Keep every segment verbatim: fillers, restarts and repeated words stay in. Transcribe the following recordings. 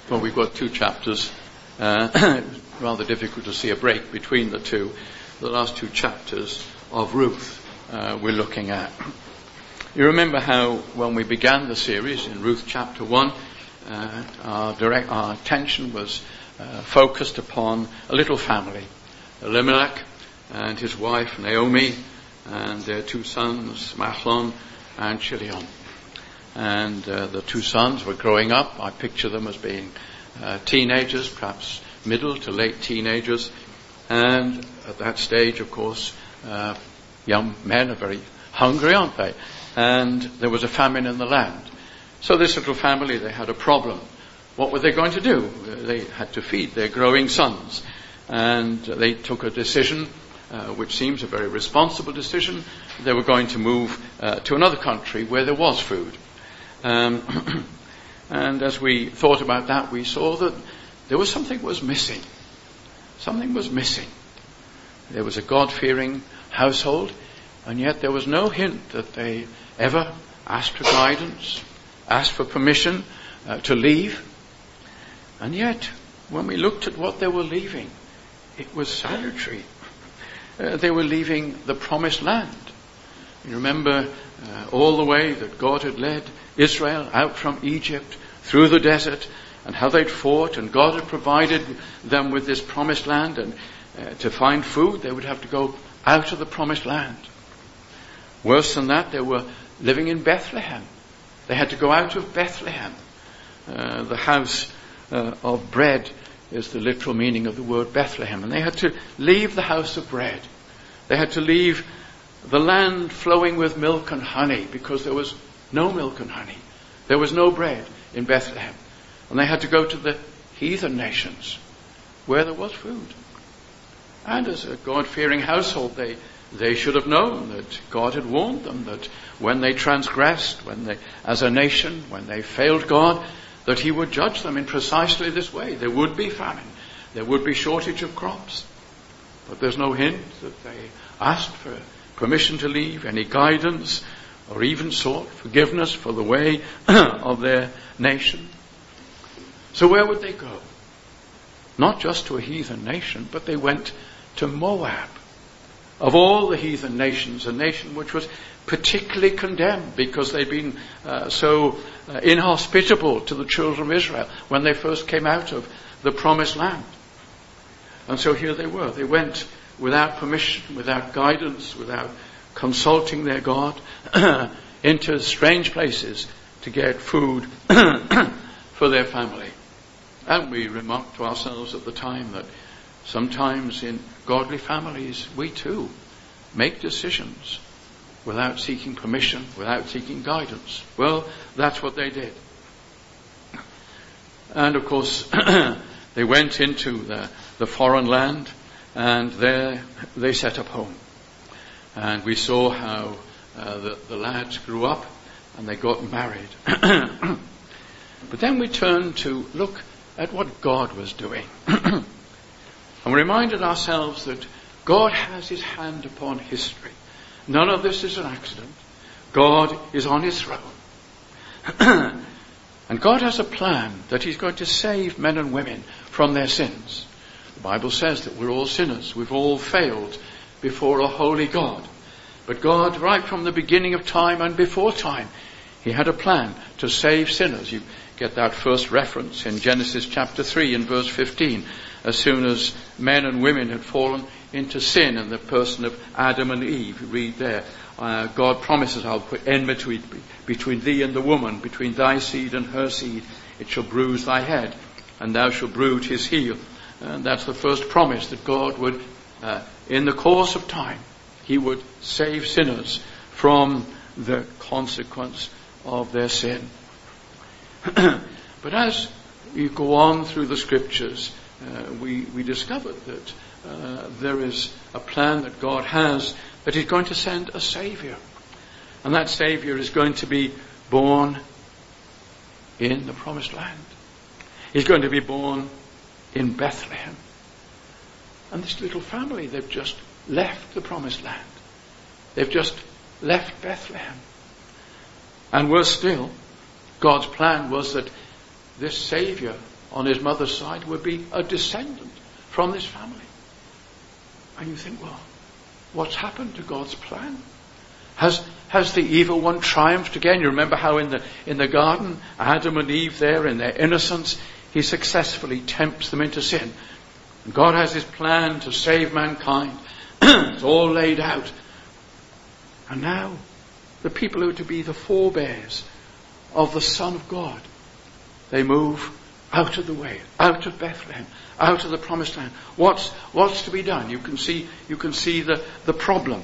Well, we've got two chapters. Uh, rather difficult to see a break between the two. The last two chapters of Ruth uh, we're looking at. You remember how when we began the series in Ruth chapter one, uh, our, direct, our attention was uh, focused upon a little family, Elimelech and his wife Naomi and their two sons, Mahlon and Chilion. And uh, the two sons were growing up. I picture them as being uh, teenagers, perhaps middle to late teenagers. And at that stage, of course, uh, young men are very hungry, aren't they? And there was a famine in the land. So this little family, they had a problem. What were they going to do? They had to feed their growing sons. And they took a decision, uh, which seems a very responsible decision. They were going to move uh, to another country where there was food. Um, and as we thought about that, we saw that there was something was missing. Something was missing. There was a God-fearing household, and yet there was no hint that they ever asked for guidance, asked for permission uh, to leave. And yet, when we looked at what they were leaving, it was salutary. Uh, they were leaving the promised land. You remember uh, all the way that God had led Israel out from Egypt through the desert, and how they'd fought, and God had provided them with this promised land, and uh, to find food they would have to go out of the promised land. Worse than that, they were living in Bethlehem. They had to go out of Bethlehem. Uh, the house uh, of bread is the literal meaning of the word Bethlehem, and they had to leave the house of bread. They had to leave the land flowing with milk and honey, because there was no milk and honey. There was no bread in Bethlehem. And they had to go to the heathen nations where there was food. And as a God-fearing household, they, they should have known that God had warned them that when they transgressed, when they, as a nation, when they failed God, that he would judge them in precisely this way. There would be famine. There would be shortage of crops. But there's no hint that they asked for permission to leave, any guidance, or even sought forgiveness for the way of their nation. So where would they go? Not just to a heathen nation, but they went to Moab. Of all the heathen nations, a nation which was particularly condemned because they'd been uh, so uh, inhospitable to the children of Israel when they first came out of the promised land. And so here they were. They went without permission, without guidance, without consulting their God, into strange places to get food for their family. And we remarked to ourselves at the time that sometimes in godly families we too make decisions without seeking permission, without seeking guidance. Well, that's what they did. And of course, they went into the, the foreign land, and there they set up home. And we saw how uh, the, the lads grew up and they got married. But then we turned to look at what God was doing. And we reminded ourselves that God has his hand upon history. None of this is an accident. God is on his throne. And God has a plan that he's going to save men and women from their sins. The Bible says that we're all sinners. We've all failed before a holy God. But God, right from the beginning of time and before time, he had a plan to save sinners. You get that first reference in Genesis chapter three and verse fifteen. As soon as men and women had fallen into sin in the person of Adam and Eve, you read there, uh, God promises, I'll put enmity between thee and the woman, between thy seed and her seed. It shall bruise thy head, and thou shalt bruise his heel. And that's the first promise that God would, uh, in the course of time, he would save sinners from the consequence of their sin. But as you go on through the scriptures, uh, we, we discovered that uh, there is a plan that God has, that he's going to send a Savior. And that Savior is going to be born in the promised land. He's going to be born in Bethlehem. And this little family, they've just left the promised land. They've just left Bethlehem. And worse still, God's plan was that this Savior on his mother's side would be a descendant from this family. And you think, well, what's happened to God's plan? Has has the evil one triumphed again? You remember how in the in the garden, Adam and Eve there in their innocence, he successfully tempts them into sin. And God has his plan to save mankind. It's all laid out. And now, the people who are to be the forebears of the Son of God, they move out of the way, out of Bethlehem, out of the promised land. What's what's to be done? You can see you can see the, the problem.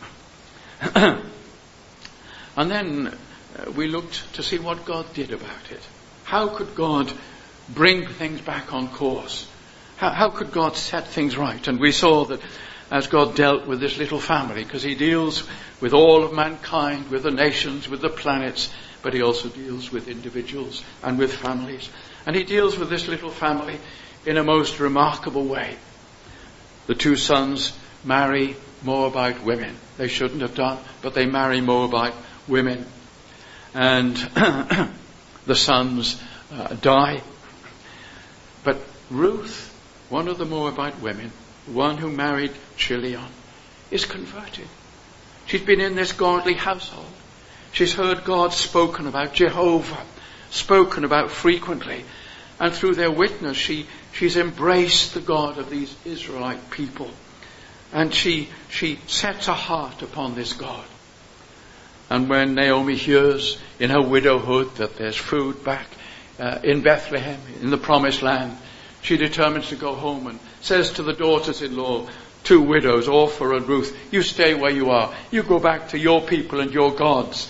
And then uh, we looked to see what God did about it. How could God bring things back on course? How, how could God set things right? And we saw that as God dealt with this little family, because he deals with all of mankind, with the nations, with the planets, but he also deals with individuals and with families. And he deals with this little family in a most remarkable way. The two sons marry Moabite women. They shouldn't have done, but they marry Moabite women. And the sons uh, die. But Ruth, one of the Moabite women, one who married Chilion, is converted. She's been in this godly household. She's heard God spoken about, Jehovah spoken about frequently. And through their witness, she, she's embraced the God of these Israelite people. And she, she sets her heart upon this God. And when Naomi hears in her widowhood that there's food back uh, in Bethlehem, in the promised land, she determines to go home and says to the daughters-in-law, two widows, Orpah and Ruth, you stay where you are. You go back to your people and your gods.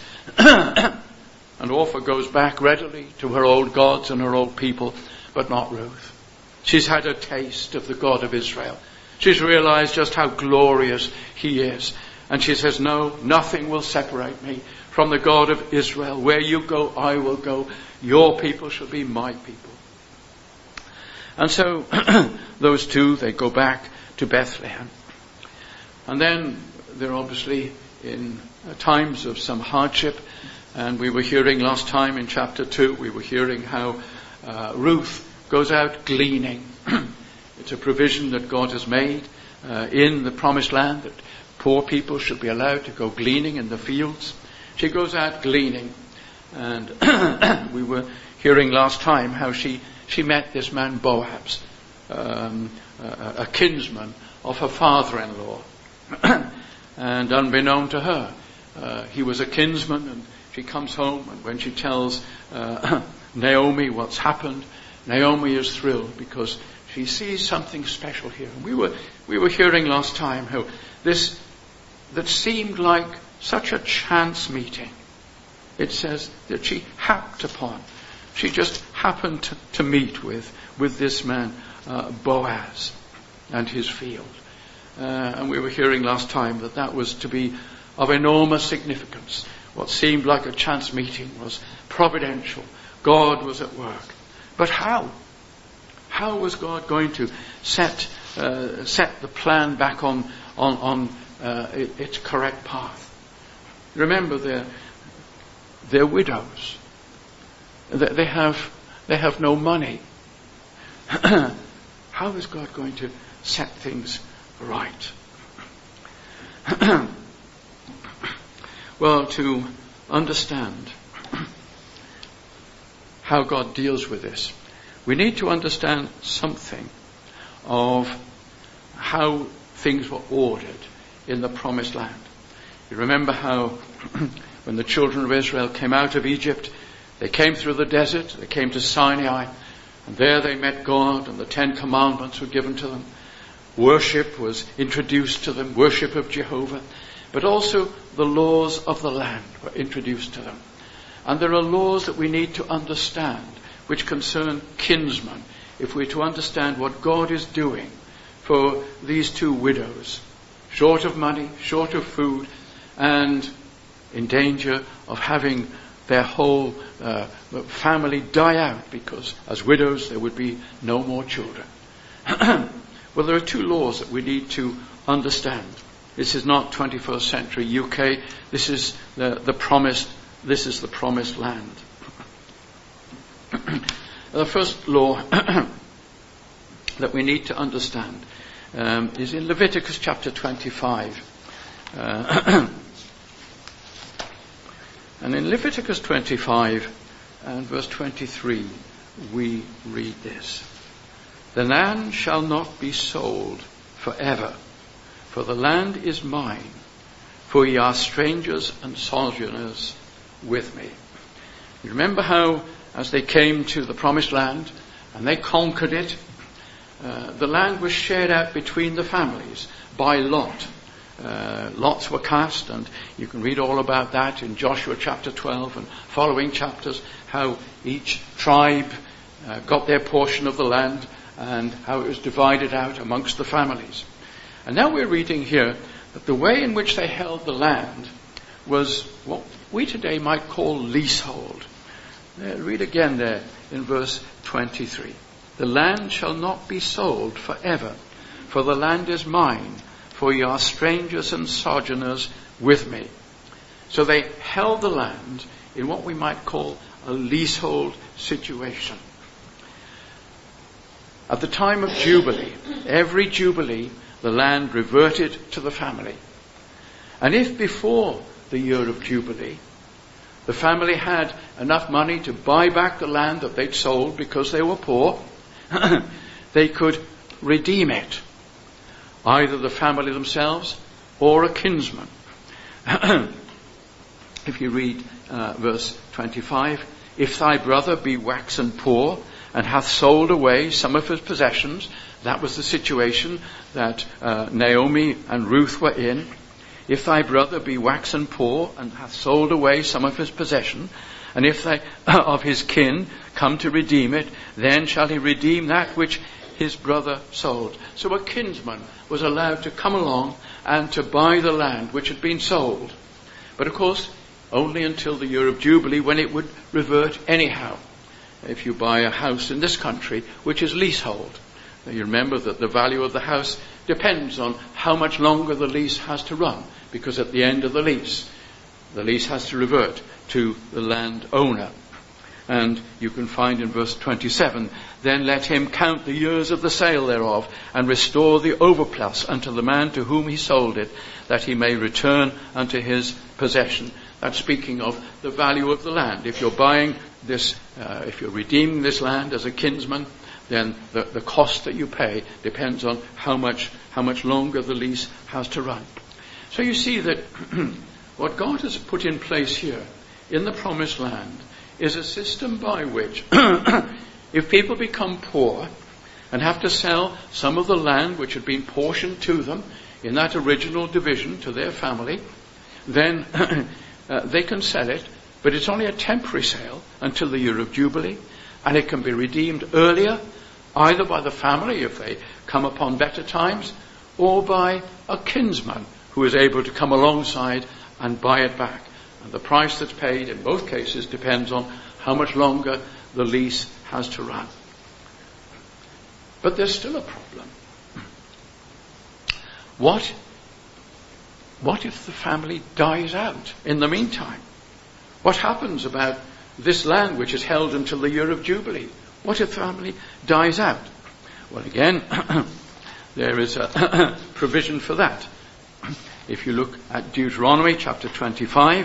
And Orpah goes back readily to her old gods and her old people, but not Ruth. She's had a taste of the God of Israel. She's realized just how glorious he is. And she says, no, nothing will separate me from the God of Israel. Where you go, I will go. Your people shall be my people. And so those two, they go back to Bethlehem. And then they're obviously in times of some hardship. And we were hearing last time in chapter two, we were hearing how uh, Ruth goes out gleaning. It's a provision that God has made uh, in the promised land that poor people should be allowed to go gleaning in the fields. She goes out gleaning. And we were hearing last time how she, she met this man Boaz, um, a, a kinsman of her father-in-law. And unbeknown to her, uh, he was a kinsman, and she comes home, and when she tells uh, Naomi what's happened, Naomi is thrilled because she sees something special here. And we were we were hearing last time how this that seemed like such a chance meeting. It says that she happed upon. She just happened to, to meet with with this man uh, Boaz and his field. Uh, and we were hearing last time that that was to be of enormous significance. What seemed like a chance meeting was providential. God was at work. But how? How was God going to set uh, set the plan back on on, on uh, its correct path? Remember, they're they're widows. They have they have no money. How is God going to set things right? Well, to understand how God deals with this, we need to understand something of how things were ordered in the promised land. You remember how when the children of Israel came out of Egypt, they came through the desert, they came to Sinai, and there they met God, and the Ten Commandments were given to them. Worship was introduced to them, worship of Jehovah, but also the laws of the land were introduced to them. And there are laws that we need to understand which concern kinsmen, if we're to understand what God is doing for these two widows, short of money, short of food, and in danger of having their whole uh, family die out, because as widows there would be no more children. Well, there are two laws that we need to understand. This is not twenty-first century U K. This is the, the promised. This is the promised land. The first law that we need to understand um, is in Leviticus chapter twenty-five. Uh, and in Leviticus twenty-five and verse twenty-three, we read this. The land shall not be sold forever, for the land is mine, for ye are strangers and sojourners with me. You remember how, as they came to the promised land and they conquered it, uh, the land was shared out between the families by lot. Uh, lots were cast, and you can read all about that in Joshua chapter twelve and following chapters, how each tribe uh, got their portion of the land and how it was divided out amongst the families. And now we're reading here that the way in which they held the land was what we today might call leasehold. Uh, read again there in verse twenty-three. The land shall not be sold forever, for the land is mine, for ye are strangers and sojourners with me. So they held the land in what we might call a leasehold situation. At the time of Jubilee, every Jubilee, the land reverted to the family. And if before the year of Jubilee, the family had enough money to buy back the land that they'd sold because they were poor, they could redeem it. Either the family themselves or a kinsman. If you read uh, verse twenty-five, if thy brother be waxen poor and hath sold away some of his possessions, that was the situation that uh, Naomi and Ruth were in. If thy brother be waxen poor and hath sold away some of his possession, and if they of his kin come to redeem it, then shall he redeem that which his brother sold. So a kinsman was allowed to come along and to buy the land which had been sold. But of course, only until the year of Jubilee, when it would revert anyhow. If you buy a house in this country, which is leasehold, you remember that the value of the house depends on how much longer the lease has to run, because at the end of the lease, the lease has to revert to the landowner. And you can find in verse twenty-seven, then let him count the years of the sale thereof, and restore the overplus unto the man to whom he sold it, that he may return unto his possession. That's speaking of the value of the land. If you're buying this, uh, if you're redeeming this land as a kinsman, then the, the cost that you pay depends on how much, how much longer the lease has to run. So you see that what God has put in place here in the promised land is a system by which if people become poor and have to sell some of the land which had been portioned to them in that original division to their family, then uh, they can sell it, but it's only a temporary sale until the year of Jubilee, and it can be redeemed earlier, either by the family if they come upon better times, or by a kinsman who is able to come alongside and buy it back. And the price that's paid in both cases depends on how much longer the lease has to run. But there's still a problem. What, what if the family dies out in the meantime? What happens about this land which is held until the year of Jubilee? What if the family dies out? Well, again, there is a provision for that. If you look at Deuteronomy chapter twenty-five,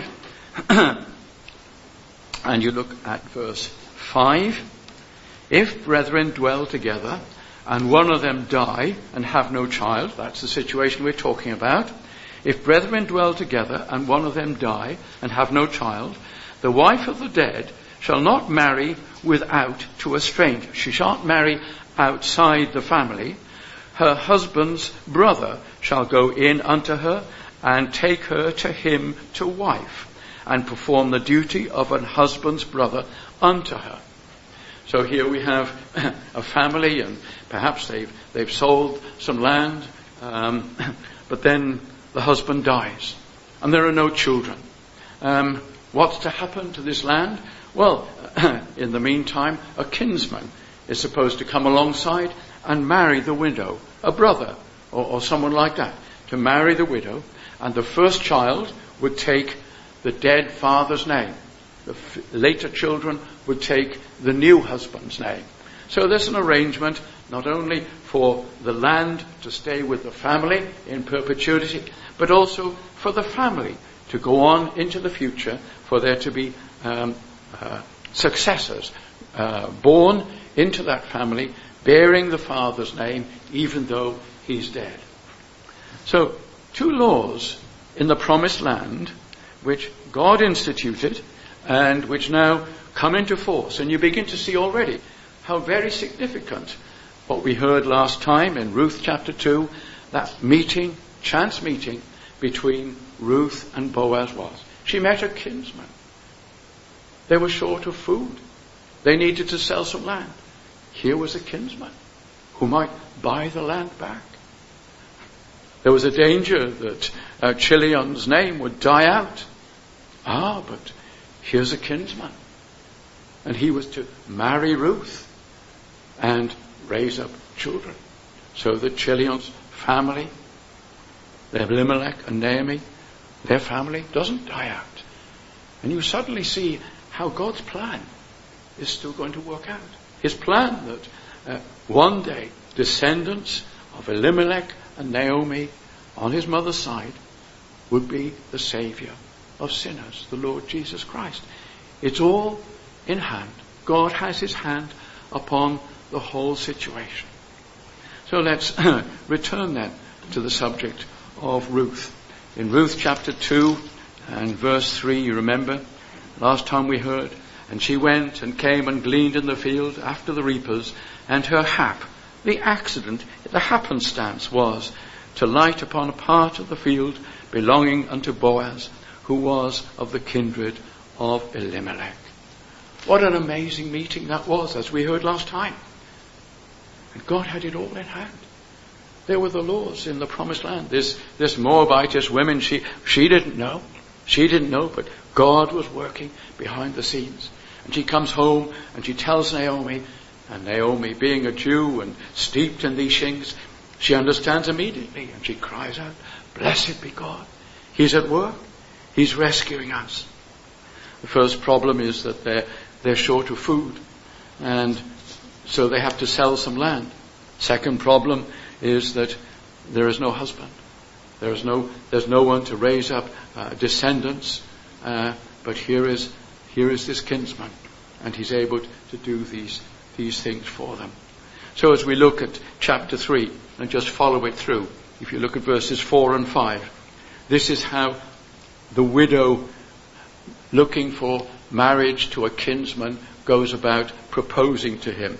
and you look at verse five, if brethren dwell together, and one of them die and have no child, that's the situation we're talking about. If brethren dwell together, and one of them die and have no child, the wife of the dead shall not marry without to a stranger. She shan't marry outside the family. Her husband's brother shall go in unto her and take her to him to wife, and perform the duty of an husband's brother unto her. So here we have a family, and perhaps they've they've sold some land, um, but then the husband dies, and there are no children. Um, what's to happen to this land? Well, in the meantime, a kinsman is supposed to come alongside and marry the widow, a brother or, or someone like that, to marry the widow, and the first child would take the dead father's name. the f- later children would take the new husband's name. So there's an arrangement not only for the land to stay with the family in perpetuity, but also for the family to go on into the future, for there to be um, uh, successors uh, born into that family, bearing the father's name, even though he's dead. So, two laws in the promised land, which God instituted, and which now come into force. And you begin to see already how very significant what we heard last time in Ruth chapter two, that meeting, chance meeting, between Ruth and Boaz was. She met her kinsman. They were short of food. They needed to sell some land. Here was a kinsman who might buy the land back. There was a danger that uh, Chilion's name would die out. Ah, but here's a kinsman. And he was to marry Ruth and raise up children. So that Chilion's family, Elimelech and Naomi, their family doesn't die out. And you suddenly see how God's plan is still going to work out. His plan that uh, one day descendants of Elimelech and Naomi on his mother's side would be the Saviour of sinners, the Lord Jesus Christ. It's all in hand. God has his hand upon the whole situation. So let's return then to the subject of Ruth. In Ruth chapter two and verse three, you remember, last time we heard, and she went and came and gleaned in the field after the reapers, and her hap, the accident, the happenstance was to light upon a part of the field belonging unto Boaz, who was of the kindred of Elimelech. What an amazing meeting that was, as we heard last time. And God had it all in hand. There were the laws in the promised land. This, this Moabitess woman, she, she didn't know. She didn't know, but God was working behind the scenes. And she comes home and she tells Naomi, and Naomi, being a Jew and steeped in these things, she understands immediately and she cries out, "Blessed be God. He's at work. He's rescuing us." The first problem is that they're, they're short of food, and so they have to sell some land. Second problem is that there is no husband. There is no, there's no one to raise up uh, descendants. Uh, but here is, here is this kinsman, and he's able to do these, these things for them. So as we look at chapter three and just follow it through, if you look at verses four and five, this is how the widow looking for marriage to a kinsman goes about proposing to him.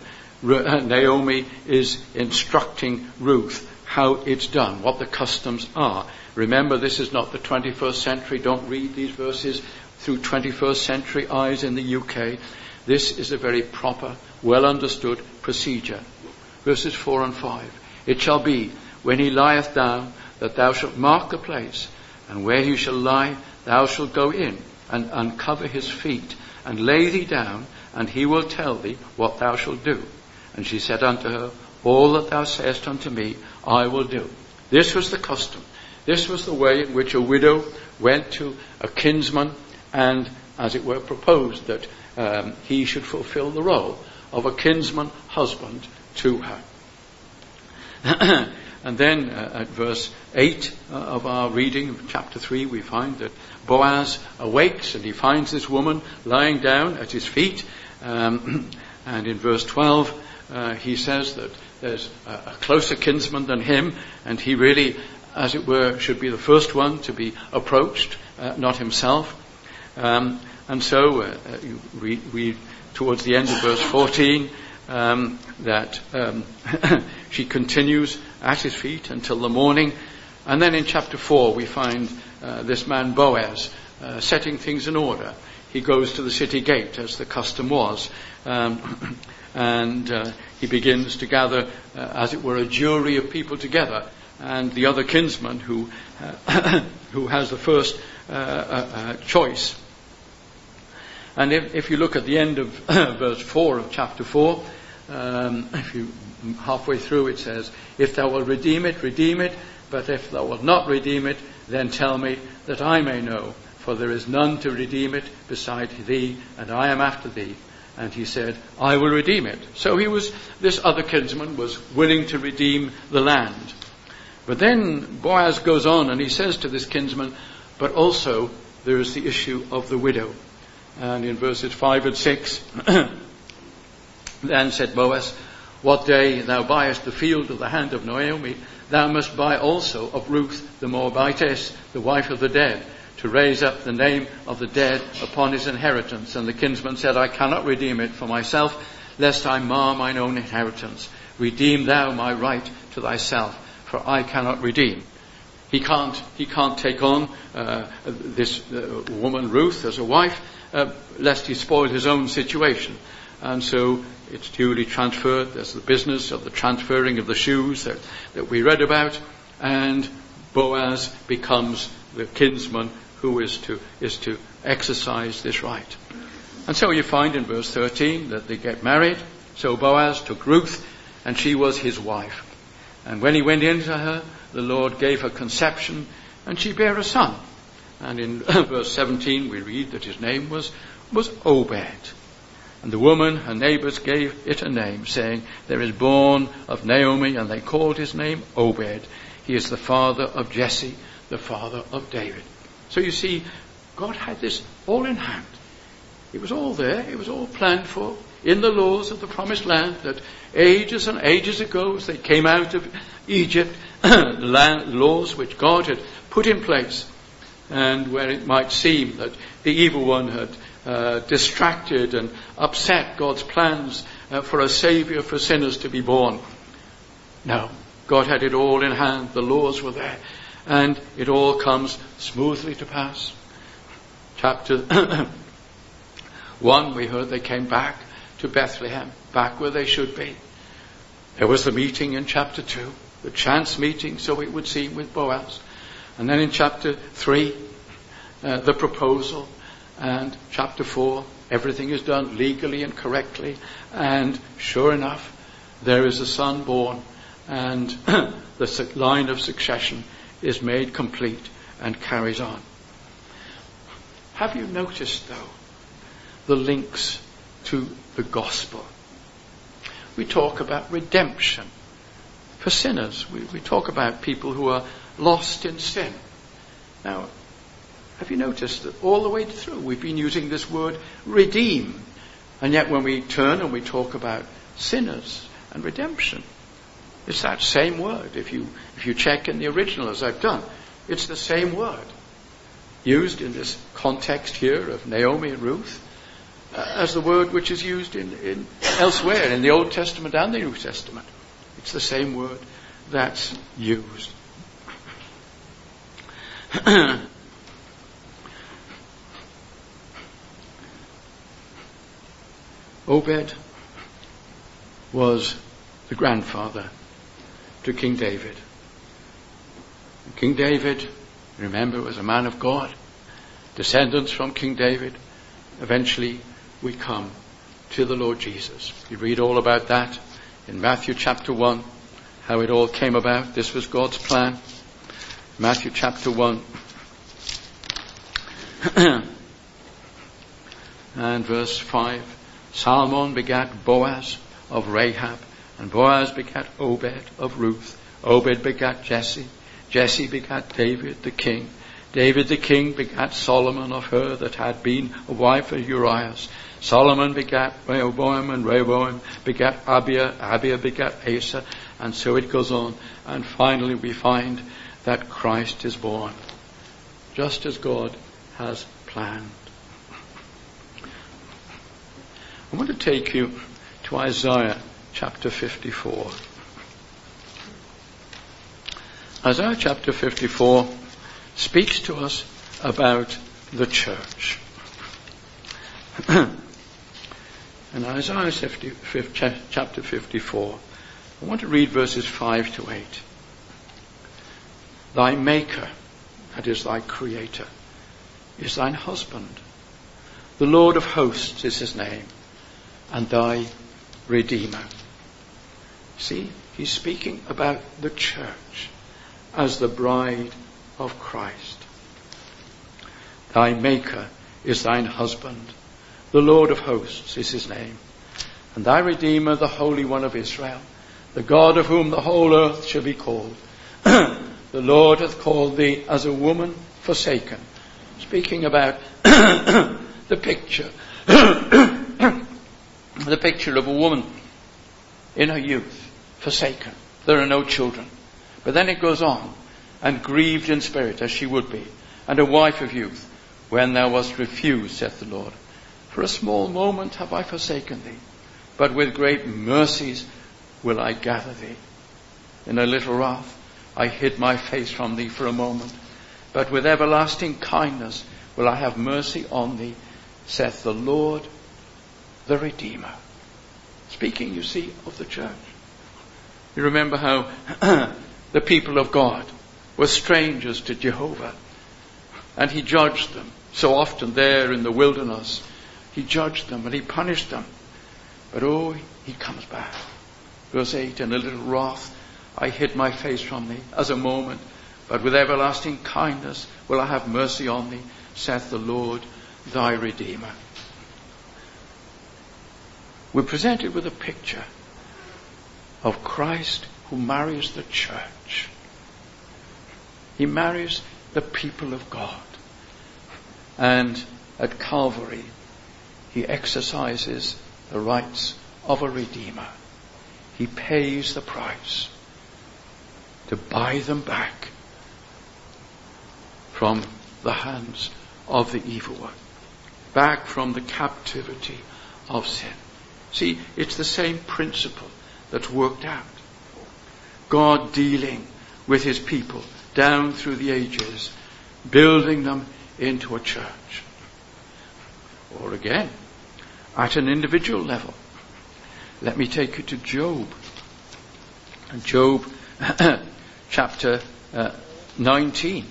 Naomi is instructing Ruth how it's done, what the customs are. Remember, this is not the twenty-first century. Don't read these verses through twenty-first century eyes in the U K. This is a very proper, well understood procedure. Verses four and five. It shall be, when he lieth down, that thou shalt mark the place, and where he shall lie, thou shalt go in, and uncover his feet, and lay thee down, and he will tell thee what thou shalt do. And she said unto her, All that thou sayest unto me, I will do. This was the custom. This was the way in which a widow went to a kinsman and, as it were, proposed that um, he should fulfill the role of a kinsman husband to her. And then uh, at verse eight uh, of our reading of chapter three, we find that Boaz awakes and he finds this woman lying down at his feet. Um, and in verse twelve, uh, he says that there's a, a closer kinsman than him, and he really, as it were, should be the first one to be approached, uh, not himself. Um, and so uh, you read, read towards the end of verse fourteen um, that um, she continues at his feet until the morning. And then in chapter four we find uh, this man Boaz uh, setting things in order. He goes to the city gate, as the custom was, um, and uh, he begins to gather, uh, as it were, a jury of people together. And the other kinsman who uh, who has the first uh, uh, uh, choice. And if, if you look at the end of verse four of chapter four, um, if you halfway through it says, "If thou wilt redeem it, redeem it. But if thou wilt not redeem it, then tell me, that I may know. for there is none to redeem it beside thee, and I am after thee. And he said, I will redeem it. So he was, this other kinsman was willing to redeem the land. But then Boaz goes on and he says to this kinsman, but also there is the issue of the widow. And in verses five and six, then said Boaz, what day thou buyest the field of the hand of Naomi, thou must buy also of Ruth the Moabitess, the wife of the dead, to raise up the name of the dead upon his inheritance. And the kinsman said, I cannot redeem it for myself, lest I mar mine own inheritance. Redeem thou my right to thyself, for I cannot redeem. He can't, he can't take on uh, this uh, woman Ruth as a wife, uh, lest he spoil his own situation. And so it's duly transferred. There's the business of the transferring of the shoes that, that we read about. And Boaz becomes the kinsman who is to, is to exercise this right. And so you find in verse thirteen that they get married. So Boaz took Ruth, and she was his wife. And when he went into her, the Lord gave her conception, and she bare a son. And in verse seventeen we read that his name was, was Obed. And the woman, her neighbors, gave it a name, saying, there is born of Naomi, and they called his name Obed. He is the father of Jesse, the father of David. So you see, God had this all in hand. It was all there. It was all planned for in the laws of the promised land, that ages and ages ago, as they came out of Egypt, the land, laws which God had put in place, and where it might seem that the evil one had uh, distracted and upset God's plans uh, for a saviour for sinners to be born. No, God had it all in hand. The laws were there, and it all comes smoothly to pass. Chapter one, we heard they came back to Bethlehem, back where they should be. There was the meeting in chapter two, the chance meeting, so it would seem, with Boaz. And then in chapter three, uh, the proposal. And chapter four, everything is done legally and correctly. And sure enough, there is a son born, and the line of succession is made complete and carries on. Have you noticed, though, the links to the gospel? We talk about redemption for sinners. We, we talk about people who are lost in sin. Now, have you noticed that all the way through we've been using this word redeem, and yet when we turn and we talk about sinners and redemption, it's that same word. If you if you check in the original, as I've done, it's the same word used in this context here of Naomi and Ruth uh, as the word which is used in, in elsewhere in the Old Testament and the New Testament. It's the same word that's used. Obed was the grandfather to King David. King David, remember, was a man of God. Descendants from King David. Eventually we come to the Lord Jesus. You read all about that in Matthew chapter one, how it all came about. This was God's plan. Matthew chapter one and verse five. Salmon begat Boaz of Rahab, and Boaz begat Obed of Ruth. Obed begat Jesse. Jesse begat David the king. David the king begat Solomon of her that had been a wife of Urias. Solomon begat Rehoboam, and Rehoboam begat Abiah. Abiah begat Asa, and so it goes on. And finally we find that Christ is born, just as God has planned. I want to take you to Isaiah chapter fifty-four. Isaiah chapter fifty-four speaks to us about the church. In Isaiah chapter fifty-four, I want to read verses five to eight. Thy maker, that is thy creator, is thine husband. The Lord of hosts is his name, and thy Redeemer. See, he's speaking about the church as the bride of Christ. Thy Maker is thine husband. The Lord of hosts is his name. And thy Redeemer, the Holy One of Israel, the God of whom the whole earth shall be called. The Lord hath called thee as a woman forsaken. Speaking about the picture, the picture of a woman in her youth, forsaken. There are no children. But then it goes on, and grieved in spirit as she would be, and a wife of youth, when thou wast refused, saith the Lord. For a small moment have I forsaken thee, but with great mercies will I gather thee. In a little wrath I hid my face from thee for a moment, but with everlasting kindness will I have mercy on thee, saith the Lord, the Redeemer. Speaking, you see, of the church. You remember how the people of God were strangers to Jehovah, and he judged them so often there in the wilderness. He judged them and he punished them. But oh, he comes back. Verse eight, in a little wrath I hid my face from thee as a moment, but with everlasting kindness will I have mercy on thee, saith the Lord, thy Redeemer. We're presented with a picture of Christ who marries the church. He marries the people of God. And at Calvary, he exercises the rights of a Redeemer. He pays the price to buy them back from the hands of the evil one, back from the captivity of sin. See, it's the same principle that's worked out. God dealing with his people down through the ages, building them into a church. Or again, at an individual level. Let me take you to Job. And Job chapter uh, nineteen.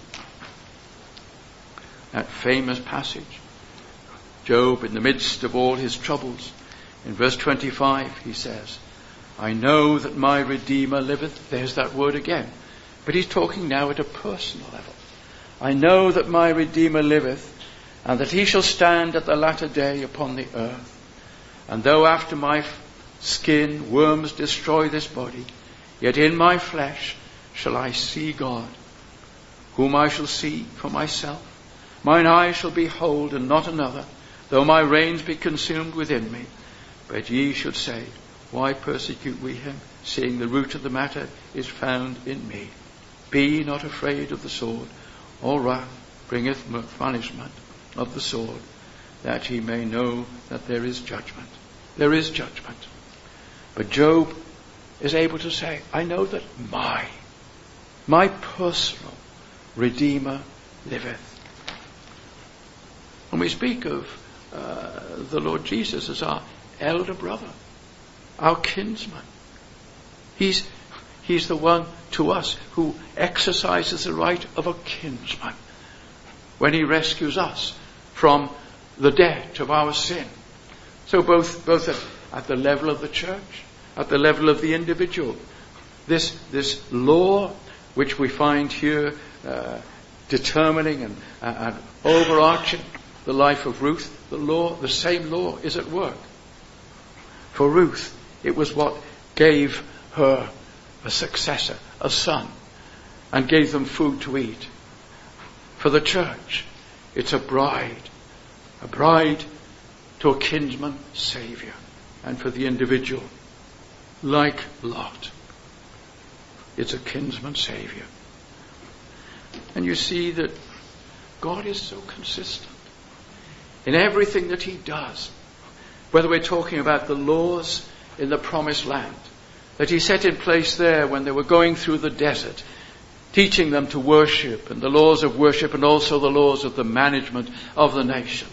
That famous passage. Job, in the midst of all his troubles, in verse twenty-five, he says, I know that my Redeemer liveth. There's that word again. But he's talking now at a personal level. I know that my Redeemer liveth, and that he shall stand at the latter day upon the earth. And though after my f- skin worms destroy this body, yet in my flesh shall I see God, whom I shall see for myself. Mine eyes shall behold, and not another, though my reins be consumed within me. But ye should say, why persecute we him, seeing the root of the matter is found in me? Be not afraid of the sword, or wrath bringeth punishment of the sword, that ye may know that there is judgment. There is judgment. But Job is able to say, I know that my, my personal Redeemer liveth. And we speak of uh, the Lord Jesus as our elder brother, our kinsman. He's, he's the one to us who exercises the right of a kinsman when he rescues us from the debt of our sin. So both, both at, at the level of the church, at the level of the individual, this, this law which we find here uh, determining and, uh, and overarching the life of Ruth, the law, the same law is at work. For Ruth, it was what gave her a successor, a son, and gave them food to eat. For the church, it's a bride, a bride to a kinsman Saviour. And for the individual, like Lot, it's a kinsman Saviour. And you see that God is so consistent in everything that he does. Whether we're talking about the laws in the promised land that he set in place there when they were going through the desert, teaching them to worship, and the laws of worship, and also the laws of the management of the nation.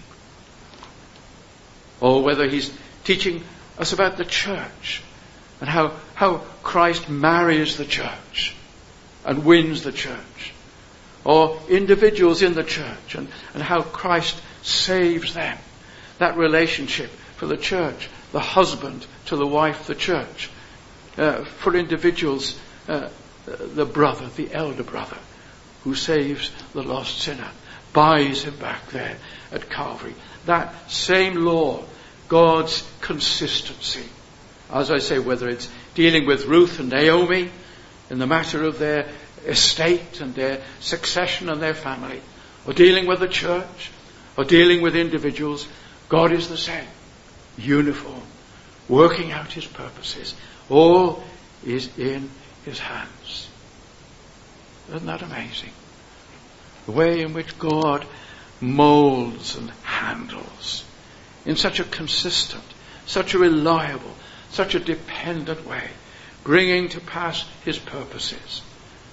Or whether he's teaching us about the church and how, how Christ marries the church and wins the church. Or individuals in the church and, and how Christ saves them. That relationship for the church, the husband to the wife, the church. Uh, for individuals, uh, the brother, the elder brother, who saves the lost sinner. buys him back there at Calvary. That same law, God's consistency. As I say, whether it's dealing with Ruth and Naomi in the matter of their estate and their succession and their family, or dealing with the church, or dealing with individuals, God is the same, uniform, working out his purposes. All is in his hands. Isn't that amazing? The way in which God molds and handles in such a consistent, such a reliable, such a dependent way, bringing to pass his purposes.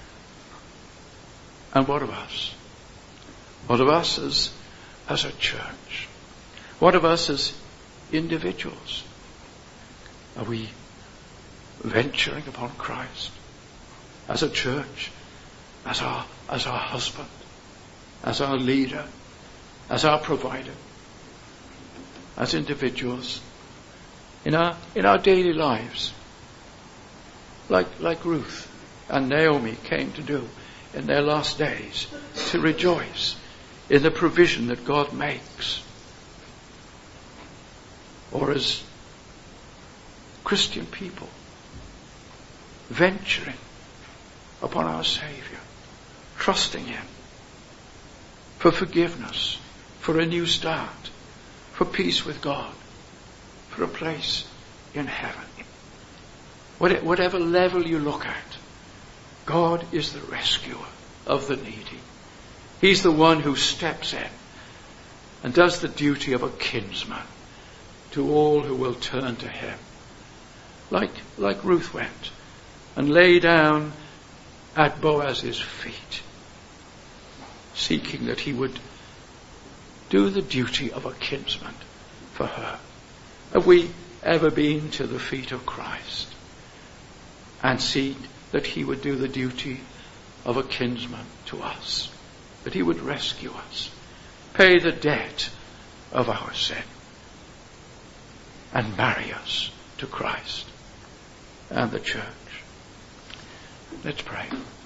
And what of us? What of us as, as a church? What of us as individuals? Are we venturing upon Christ as a church, as our, as our husband, as our leader, as our provider, as individuals, in our, in our daily lives, like, like Ruth and Naomi came to do in their last days, to rejoice in the provision that God makes? Or as Christian people, venturing upon our Saviour, trusting him for forgiveness, for a new start, for peace with God, for a place in heaven. Whatever level you look at, God is the rescuer of the needy. He's the one who steps in and does the duty of a kinsman to all who will turn to him. Like, like Ruth went and lay down at Boaz's feet, seeking that he would do the duty of a kinsman for her. Have we ever been to the feet of Christ and seen that he would do the duty of a kinsman to us? That he would rescue us, pay the debt of our sin, and marry us to Christ and the church. Let's pray.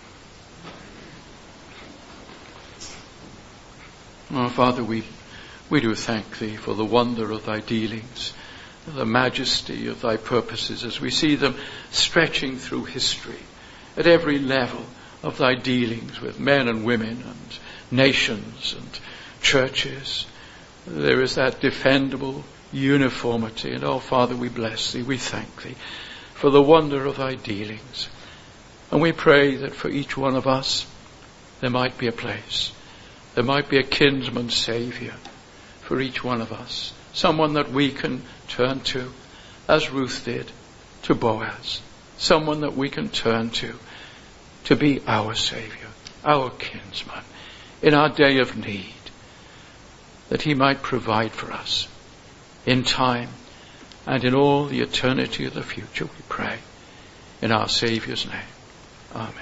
Oh, Father, we, we do thank thee for the wonder of thy dealings, the majesty of thy purposes as we see them stretching through history at every level of thy dealings with men and women and nations and churches. There is that defendable uniformity. And oh, Father, we bless thee, we thank thee for the wonder of thy dealings. And we pray that for each one of us there might be a place, there might be a kinsman saviour for each one of us, someone that we can turn to, as Ruth did to Boaz, someone that we can turn to to be our saviour, our kinsman in our day of need, that he might provide for us in time and in all the eternity of the future, we pray in our Saviour's name. Amen.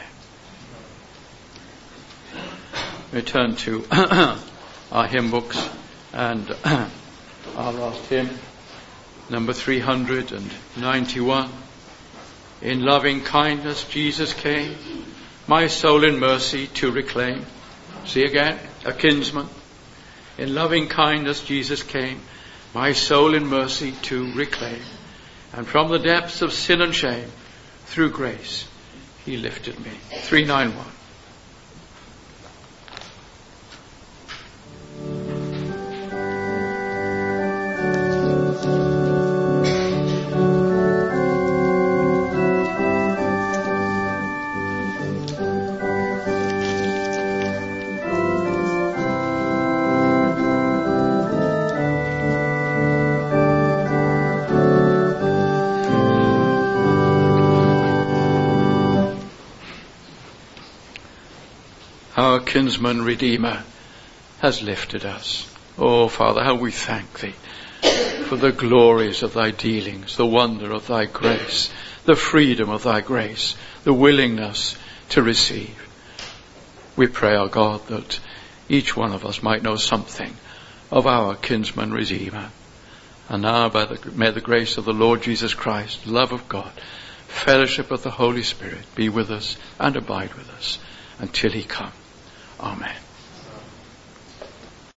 We turn to our hymn books and our last hymn, number three hundred ninety-one. In loving kindness Jesus came, my soul in mercy to reclaim. See again, a kinsman. In loving kindness Jesus came, my soul in mercy to reclaim. And from the depths of sin and shame, through grace, he lifted me. three ninety-one. Our kinsman Redeemer has lifted us. Oh, Father, how we thank thee for the glories of thy dealings, the wonder of thy grace, the freedom of thy grace, the willingness to receive. We pray, our God, that each one of us might know something of our kinsman Redeemer. And now, by the, may the grace of the Lord Jesus Christ, love of God, fellowship of the Holy Spirit be with us and abide with us until he come. Amen.